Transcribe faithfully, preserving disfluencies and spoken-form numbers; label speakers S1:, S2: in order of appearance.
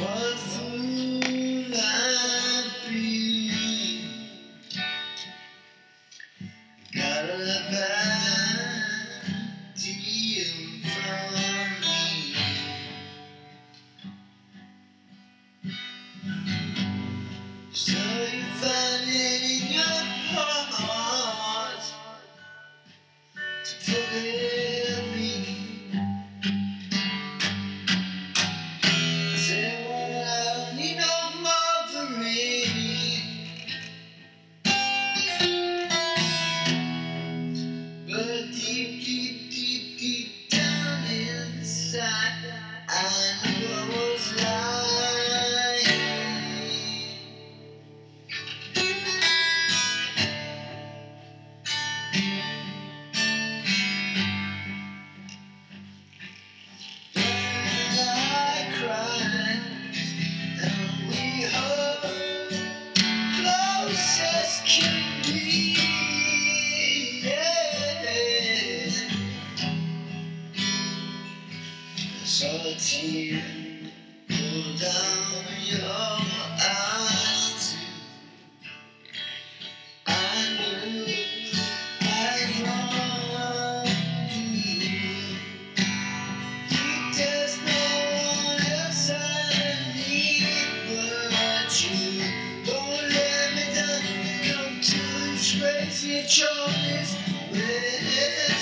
S1: What fool I've been. Got a bad deal from me. So you find it in your heart to forgive me. Say, well, I need no more for me. But deep, deep, deep, deep down inside, I knew I was lying. And I cried, and we hugged close as can be. Yeah. I saw a tear roll down your eyes too. I knew I'd wronged you. There's no one else I need but you. Don't let me down, come to this crazy choice.